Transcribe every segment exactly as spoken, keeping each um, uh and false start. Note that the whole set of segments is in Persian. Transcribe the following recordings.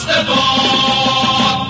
خجسته باد.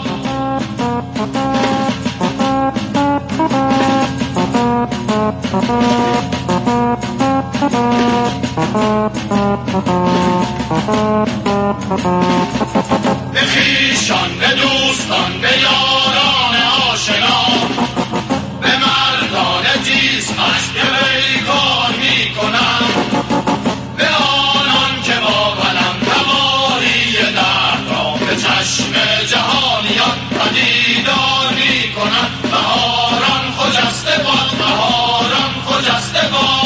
به خویشان، به دوستان، به یاران آشنا، به مردان تیز خشم که پیکار می کنند، به آنان که با قلم تماری درد را به چشم جهانیان پدیدار می کنند. بهاران خجسته باد، بهاران خجسته باد.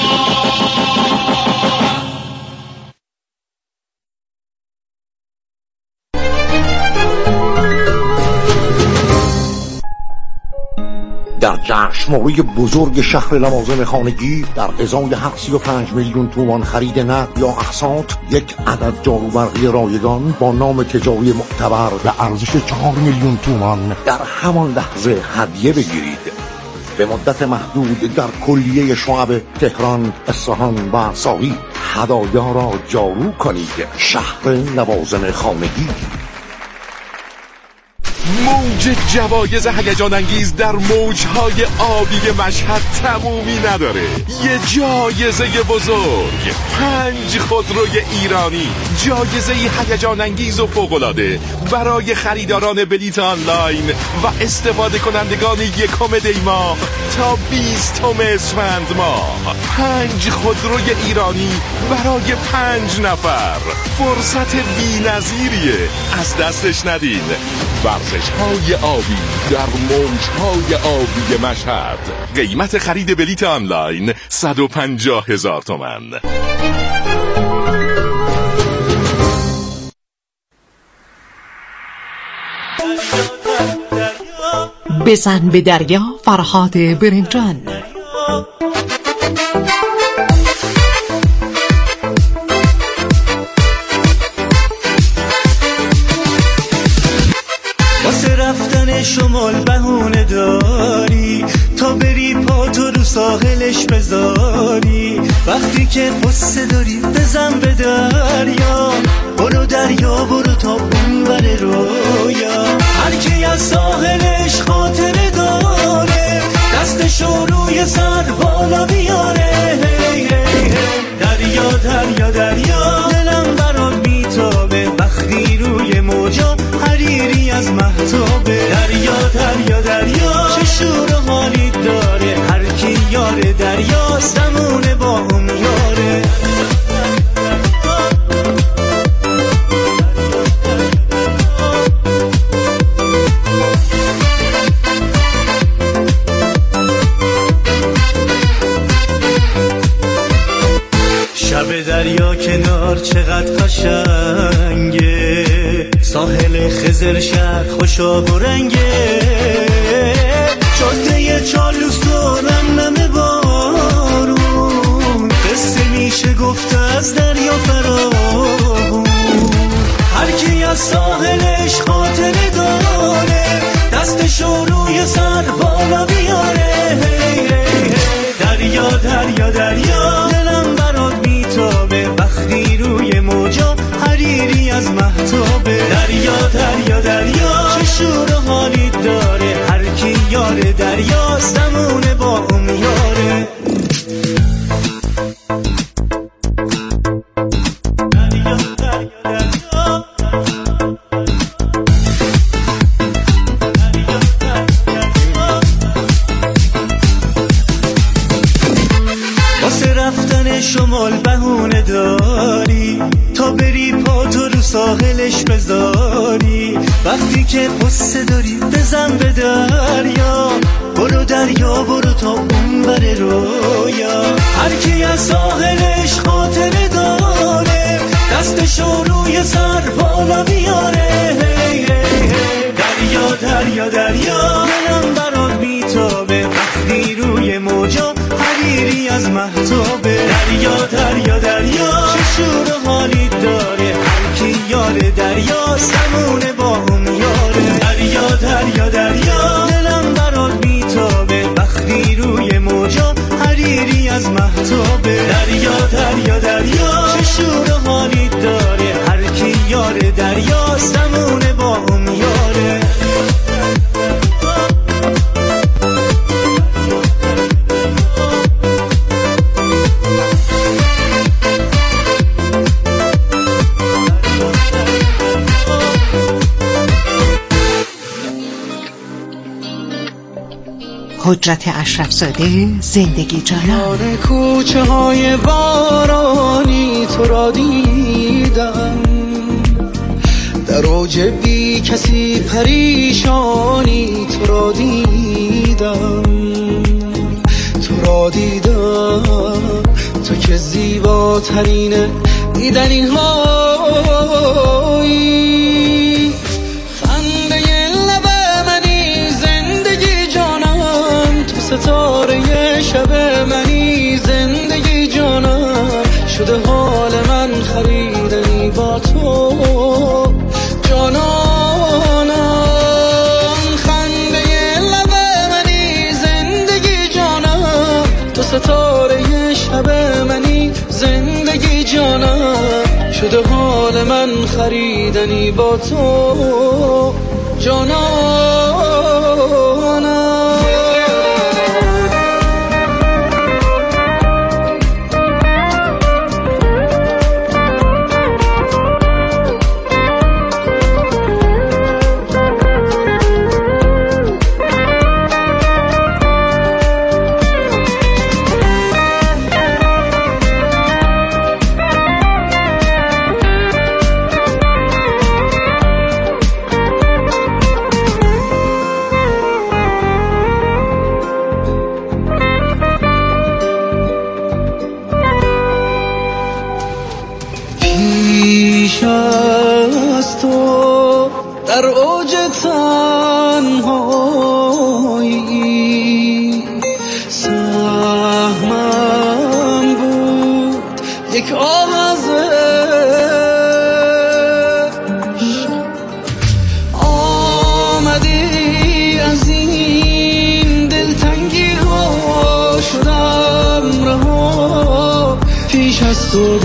در جشنواره بزرگ شهر لوازم خانگی در ازای هر سی و پنج میلیون تومان خرید نقد یا اقساط یک عدد جاروبرقی رایگان با نام تجاری معتبر به ارزش چهار میلیون تومان در همان لحظه هدیه بگیرید. به مدت محدود در کلیه شعب تهران، اصفهان و ساری هدایا را جارو کنید. شهر لوازم خانگی. موج جوایز هیجان انگیز در موجهای آبی مشهد تمومی نداره. یه جایزه بزرگ، پنج خودروی ایرانی، جایزه هیجان انگیز و فوق‌العاده برای خریداران بلیت آنلاین و استفاده کنندگان یکم دی ماه تا بیستم اسفند ماه. پنج خودروی ایرانی برای پنج نفر. فرصت بی‌نظیریه، از دستش ندین. ورزش های آبی در موجهای آبی مشهد. قیمت خرید بلیت آنلاین صد و پنجاه هزار تومان. بزن به دریا فرهاد برنجان. رفتن شمال بهونه داری تا بری پاتو رو ساحلش بذاری. وقتی که قصه داری بزن به دریا، برو دریا برو تا اون بره رویا. هر کی از ساحلش خاطره داره دستشو روی سر بالا بیاره. هی هی هی دریا دریا دریا دلم برات میتابه وقتی روی موجا حریری از مهتابه. دریا دریا دریا چه شور و حالی داره، هر کی یار دریا زمونه با هم یاره. شب دریا کنار چقدر قشنگه، ساحل خضر شهر خوشاب و رنگه. جاده چالوس و رمنم بارون، قصه میشه گفت از دریا فراغون. هر کی از ساحلش خاطره داره دستشو روی سر بالا بیاره. هی هی هی دریا دریا دریا دلم برات میتابه وقتی روی موجا حریری از مهتابه. دریا دریا دریا چه شور و حالی داره، هر کی یار دریا زمونه با اون یاره. دریا دریا دریا واسه رفتن شمال بهونه داری تا بری پاتو رو ساحلش بذاری. وقتی که قصه داری بزن به دریا، برو دریا برو تا اون بره رویا. هر کی از ساحلش خاطره داره دستشو روی سر بالا بیاره. هی هی هی دریا دریا دریا دلم برات میتابه وقتی روی موجا حریری از مهتابه. دریا دریا دریا چه شور و حالی داره، هر کی یار دریا زمونه با هم یاره. دریا دریا دریا دلم برات میتابه وقتی روی موجا حریری از مهتابه. دریا دریا دریا چه شور و حالی داره، هر کی یار دریا زمونه با حجت اشرفزاده، زندگی جانان. در کوچه های بارانی تو را دیدم، در اوج بی کسی پریشانی تو را دیدم، تو را دیدم، تو که زیباترین دیدنی هایی، خنده لب منی زندگی جانم، تو ستاره شب منی زندگی جانم، شده حال من خریدنی با تو جانانم، خنده لب منی زندگی جانم، تو ستاره شب منی زندگی جانم، شده حال من خریدنی با تو جانانم. در اوج تنهایی سهمم بود یک آوازش، آمدی از این دلتنگی ها شدم رها، پیش از تو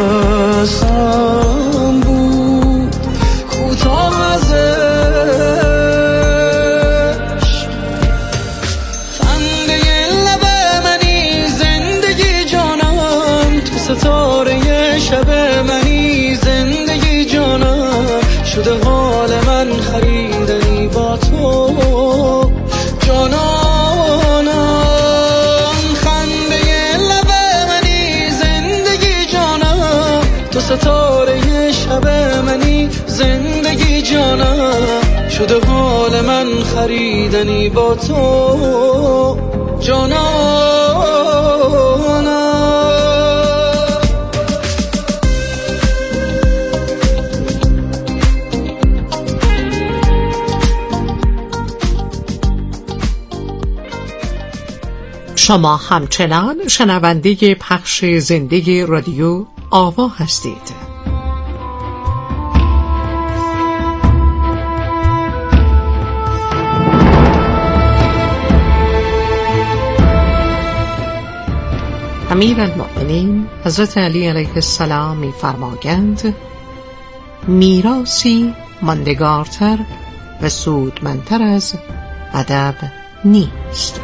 دستم بود کوتاه ازش، خنده لب منی زندگی جانم، تو ستاره شب منی زندگی جانم، شده حال من خریدنی با تو جانانم، خنده لب منی زندگی جانم، تو ستاره شب منی زندگی جانم، شده حال من خریدنی با تو جانانم. شما همچنان شنونده پخش زنده رادیو آوا هستید. امیرالمؤمنین حضرت علی علیه السلام می‌فرمایند میراثی ماندگارتر و سودمندتر از ادب نیست.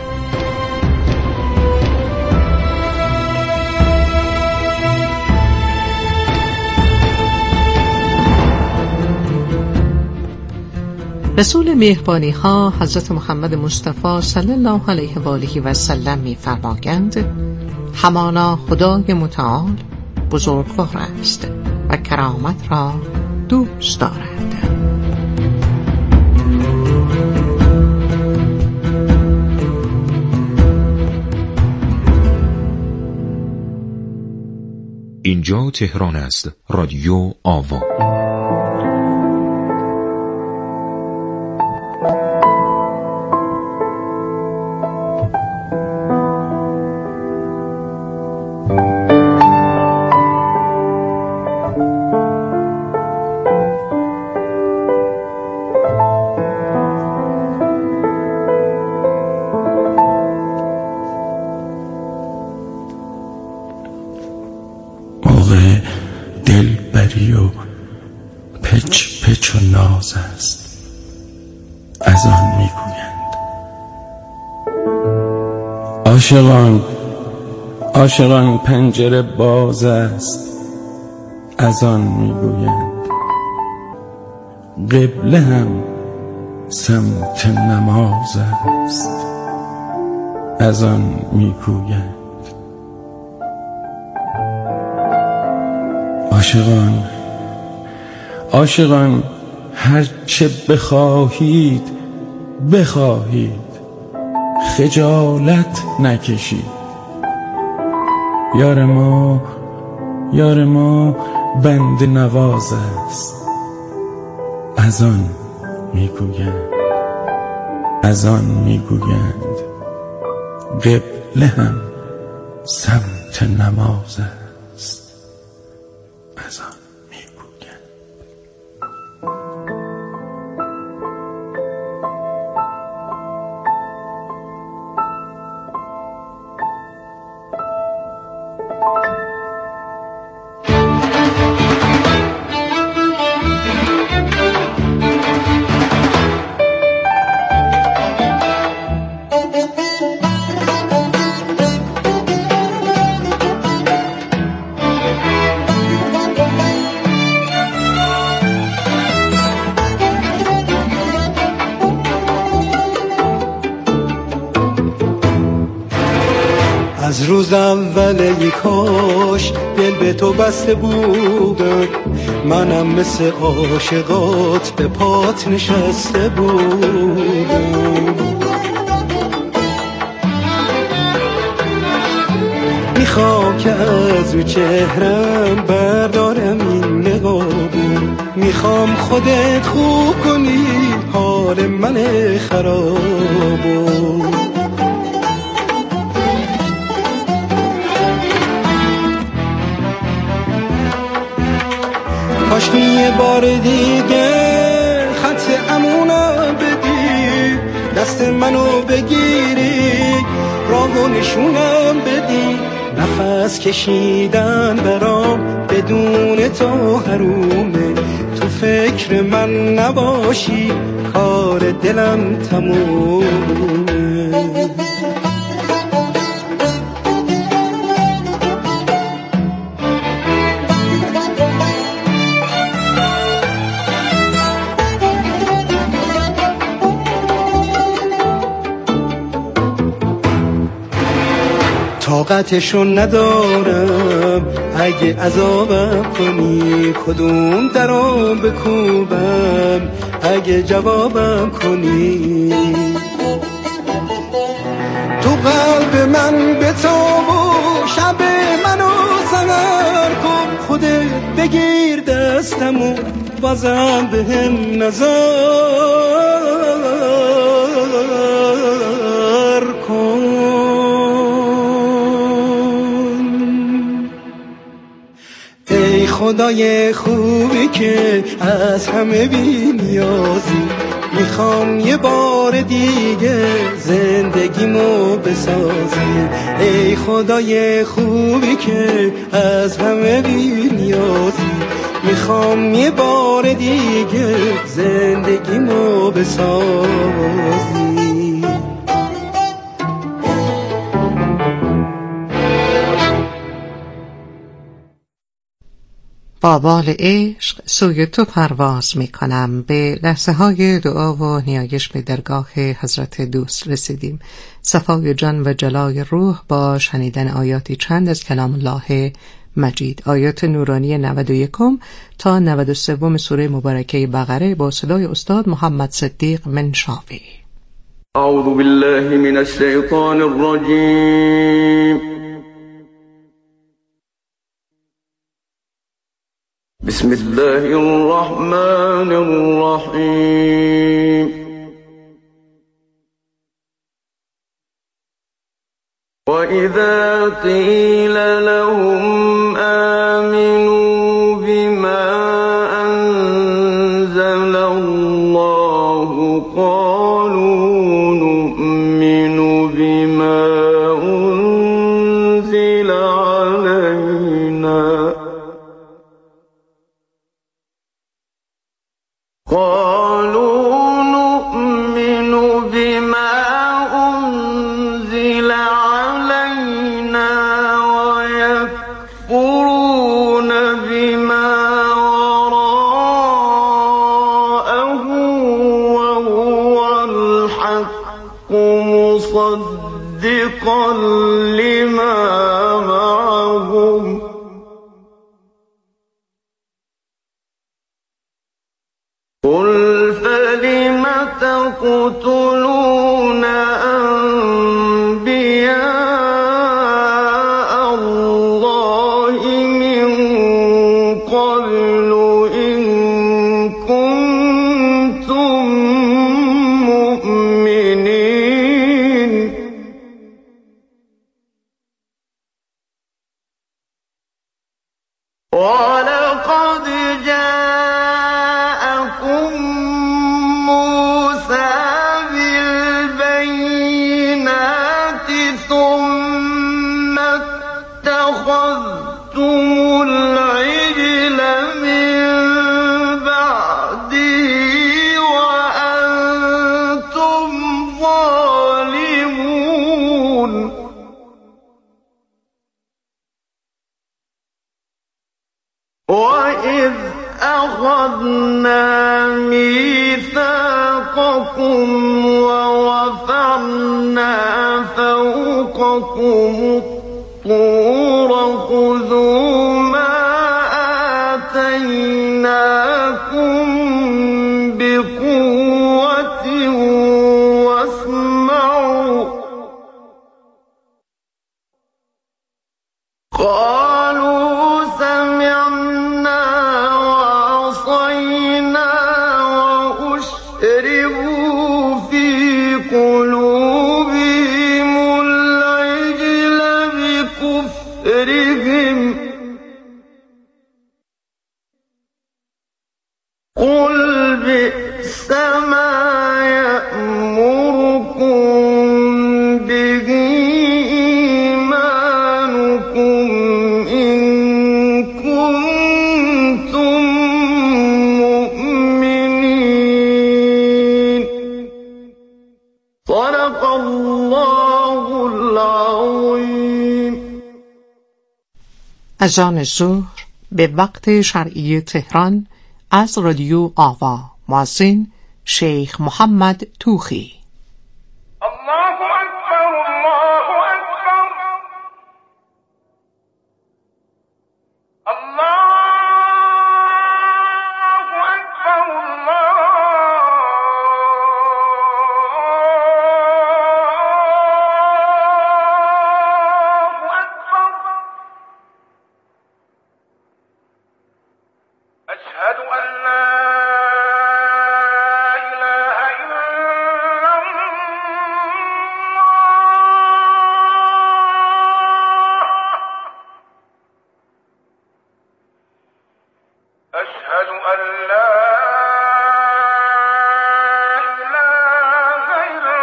رسول مهربانی ها حضرت محمد مصطفی صلی الله علیه و آله و سلم می‌فرمایند همانا خدای متعال بزرگوار است و کرامت را دوست دارد. اینجا تهران است. رادیو آوا. دلبری و پچ پچ و ناز است، از آن میگویند. عاشقان عاشقان پنجره باز است، از آن میگویند. قبله هم سمت نماز است، از آن میگویند. عاشقان عاشقان هر چه بخواهید بخواهید، خجالت نکشید. یار ما یار ما بنده نواز است، از آن میگویند از آن میگویند قبله هم سمت نماز است، از آن میگویند. از روز اول ای کاش دل به تو بسته بودم، منم مثل عاشقات به پات نشسته بودم. میخوام که از رو چهرم بردارم این نقابو، میخوام خودت خوب کنی حال من خرابو. کاش یه بار دیگه خط امونم بدی، دست منو بگیری راهو نشونم بدی. نفس کشیدن برام بدون تو حرومه، تو فکر من نباشی کار دلم تمومه. طاقتشو ندارم اگه عذابم کنی، کدوم درام بکوبم اگه جوابم کنی. تو قلب من بتاب و شب منو سحر کن، خودت بگیر دستمو بازم بهم نظر کن. خدای خوبی که از همه بی نیازی، میخوام یه بار دیگه زندگیمو بسازی. ای خدای خوبی که از همه بی نیازی، میخوام یه بار دیگه زندگیمو بسازی. با بال عشق سوی تو پرواز می کنم. به لحظه های دعا و نیایش به درگاه حضرت دوست رسیدیم. صفای جان و جلای روح با شنیدن آیاتی چند از کلام الله مجید. آیات نورانی نود و یک تا نود و سه سوره مبارکه بقره با صدای استاد محمد صدیق منشاوی. اعوذ بالله من الشیطان الرجیم. بسم الله الرحمن الرحیم. وَإِذَا قِيلَ لَهُمْ آمِنُوا بِمَا أَنزَلَ اللَّهُ قَالُوا نُؤْمِنُ بِمَا أُنزِلَ عَلَيْنَا قالوا نؤمن بما أنزل علينا ويكفرون بما وراءه وهو الحق مصدقا مصدقا لما معهم قل فلم تقتلون أنبياء الله من قبل إن كنتم مؤمنين ولقد جاءكم موسى بالبينات ثم اتخذتم العجل من بعده وأنتم ظالمون وإذ أخذنا ميثاقكم وَرَفَعْنَا فوقكم الطور خذوا ما آتيناكم بقوة واسمعوا قالوا سمعنا وعصينا وأشربوا في قلوبهم العجل بكفرهم قل بئس ما يأمركم به إيمانكم إن كنتم مؤمنين صدق الله العظيم. اذان ظهر به وقت شرعی تهران از رادیو آوا. مؤذن شیخ محمد توخی. الله أكبر الله أكبر الله أكبر الله أكبر أشهد أن لا إله إلا الله أشهد أن لا إله إلا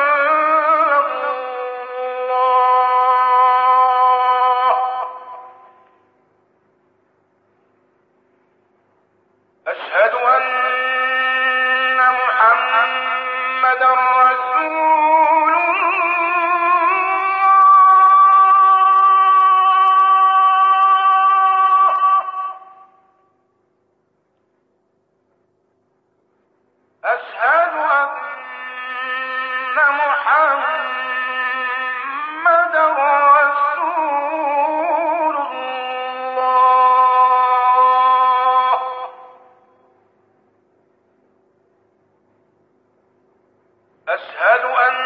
الله أشهد أن محمدا رسول الله أشهد أن محمدا رسول الله أشهد أن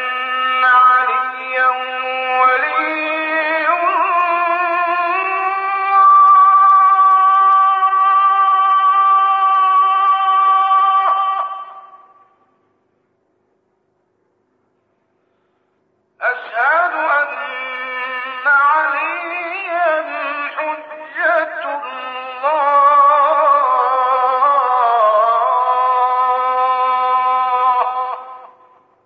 عليا ولي الله أشهد أن عليا حجة الله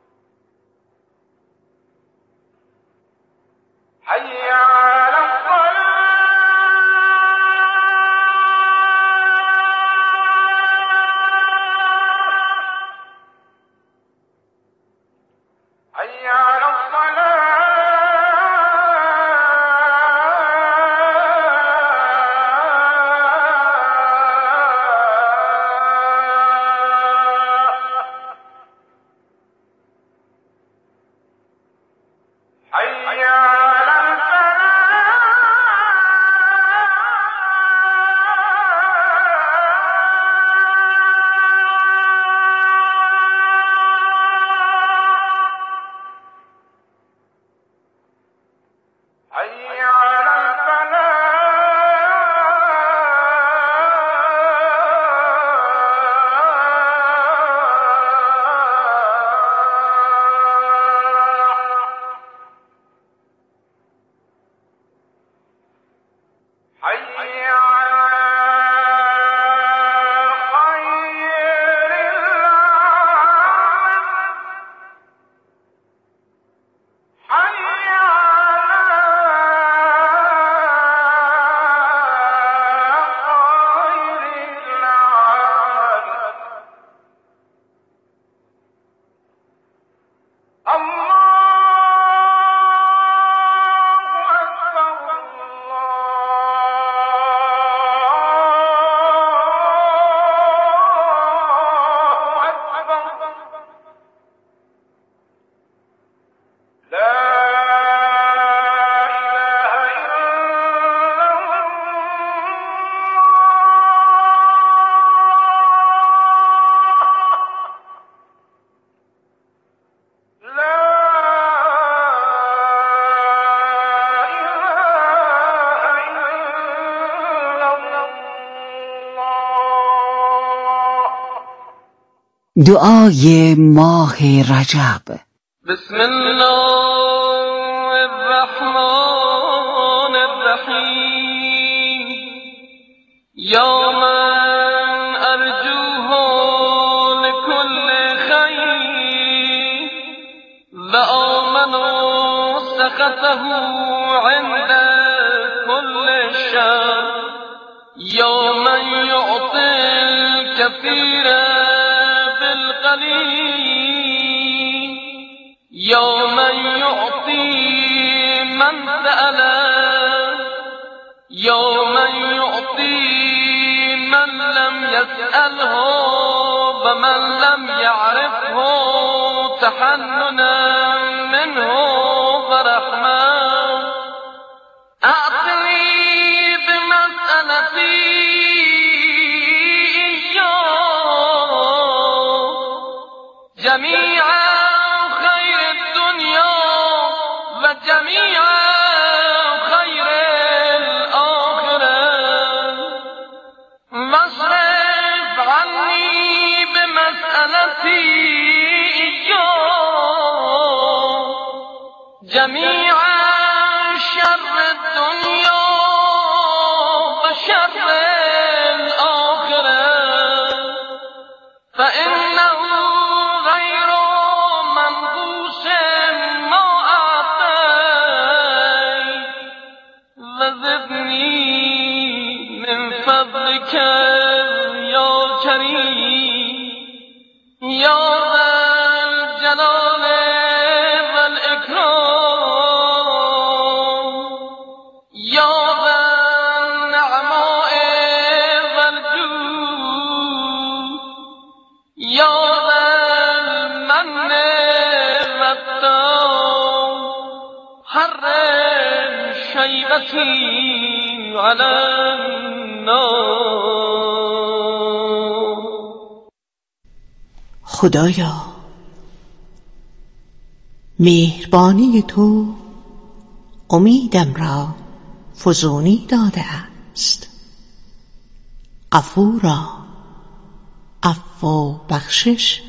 دعای ماه رجب. بسم الله الرحمن الرحیم. یا من ارجوه لكل خیر و آمن سخطه عند كل شر. یا من یعطی الكثیر بالقلیل. یا من یعطی من سأل. یا من یعطی من لم یسأله و من لم یعرفه تحننا منه و رحمه. اعطنی بمسألتی جميع خير الدنيا وجميع خير الآخرة. واصرف عني بمسألتي جميع شر الدنيا وشر الآخرة. فإنه یا کریم یا ذا الجلال والاکرام یا ذا النعماء والجود یا ذا المن والتام. حرم شیبتی علی خدایا، مهربانی تو امیدم را فزونی داده است. غفورا، عفو و بخشش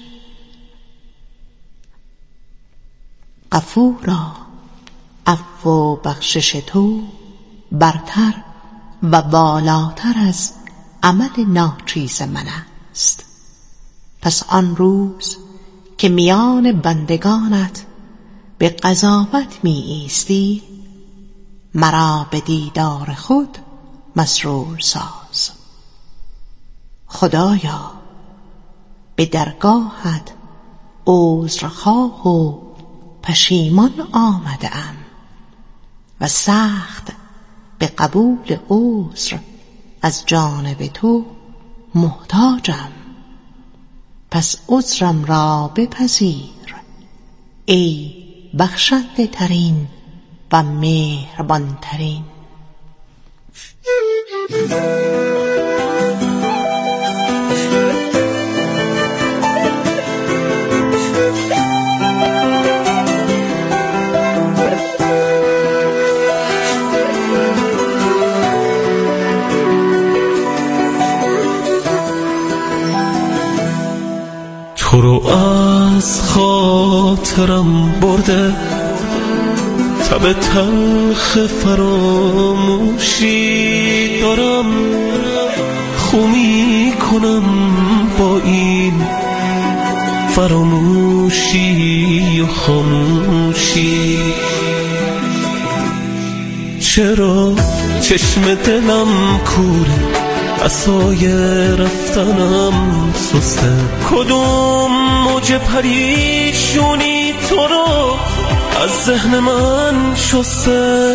غفورا عفو و بخشش تو برتر و بالاتر از عمل ناچیز من است. پس آن روز که میان بندگانت به قضاوت می ایستی، مرا به دیدار خود مسرور ساز. خدایا، به درگاهت عذرخواه و پشیمان آمده ام و سخت به قبول عذر از جانب تو محتاجم. پس عذرم را بپذیر ای بخشنده ترین و مهربان ترین. تو رو از خاطرم برده تب تلخ فراموشی دارم. خو می کنم با این فراموشی و خاموشی. چرا چشم دلم کوره، عصای رفتنم سسته. کدوم موج پریشونی تو رو از ذهن من شسته.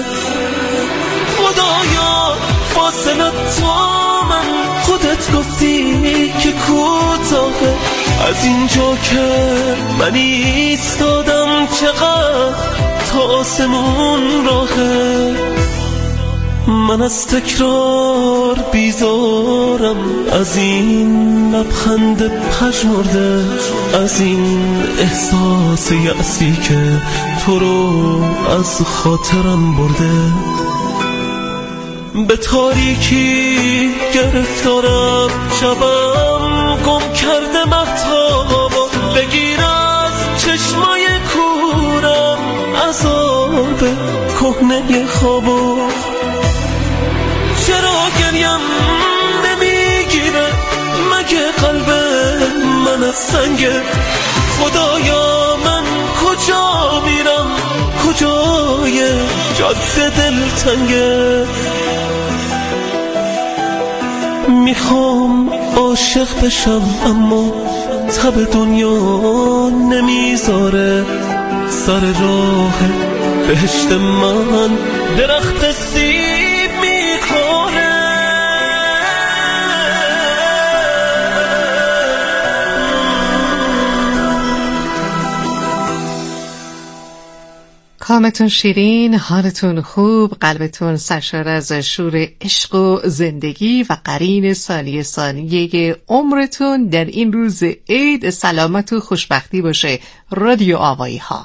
خدایا فاصله تا من، خودت گفتی که کوتاهه. از اینجا که من ایستادم چقدر تا آسمون راهه. من از تکرار بیزارم، از این لبخند پژمرده، از این احساس یأسی که تو رو از خاطرم برده. به تاریکی گرفتارم، شبم گم کرده مهتاب خوابو. چرا گریم نمیگیره مگه قلب من از سنگه؟ خدایا من کجا میرم کجای جاده دلتنگه؟ میخوام عاشق بشم اما تب دنیا نمیذاره. سر راه بهشت من درخت سیب میخوره. کامتون شیرین، حالتون خوب، قلبتون سرشار از شور عشق و زندگی و قرین ثانیه ثانیه عمرتون در این روز عید سلامت و خوشبختی باشه. رادیو آوایی ها.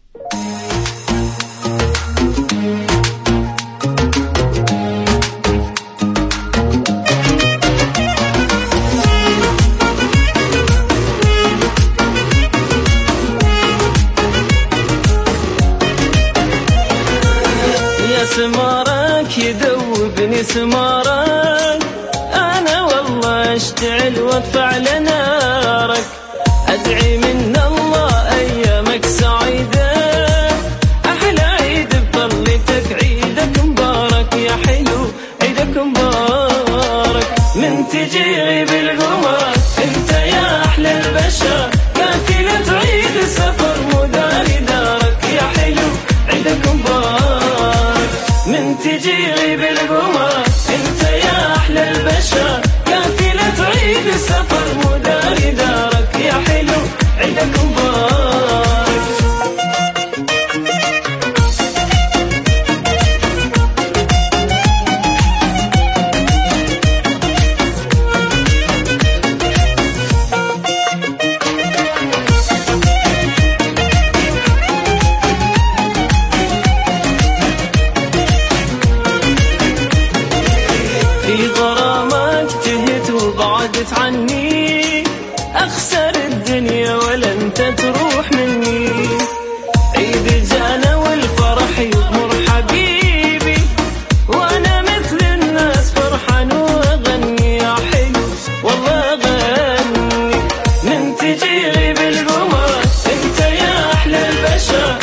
سمارك يذوبني سمارك، أنا والله أشتعل وأدفع لنارك. أدعي من الله أيامك سعيدة، أحلى عيد بطلتك عيدك مبارك يا حلو عيدك مبارك. من تجي غيب القمر أنت يا أحلى البشر، كافلة عيد سفر مداري دارك يا حلو عيدك مبارك. من تجي غيب القمر انت يا احلى البشر، كافلة عيد سفر مداري دارك يا حلو عيدك مبارك. عني أخسر الدنيا ولا أنت تروح مني. عيد جانا والفرح يغمر حبيبي، وأنا مثل الناس فرحان وأغني يا حلو والله أغني. من تجي غيب القمر أنت يا أحلى البشر،